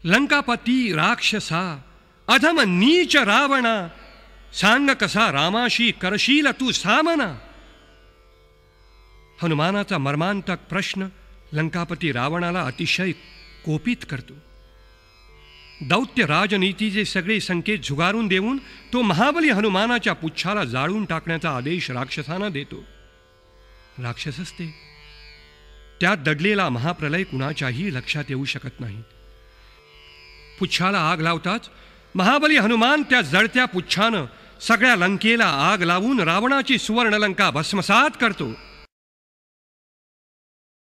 लंकापती राक्षसा अधम नीच रावणा सांग कसा रामाशी करशील तू सामना. हनुमानाचा मर्मांतक प्रश्न लंकापती रावणाला अतिशय कोपित करतो. दौत्य राजनीतीचे सगळे संकेत झुगारून देऊन तो महाबली हनुमानाच्या पुच्छाला जाळून टाकण्याचा आदेश राक्षसांना देतो. राक्षसच ते. त्यात दडलेला महाप्रलय कुणाच्याही लक्षात येऊ शकत नाही. पुच्छाला आग लावताच महाबली हनुमान त्या जळत्या पुच्छानं सगळ्या लंकेला आग लावून रावणाची सुवर्णलंका भस्मसात करतो.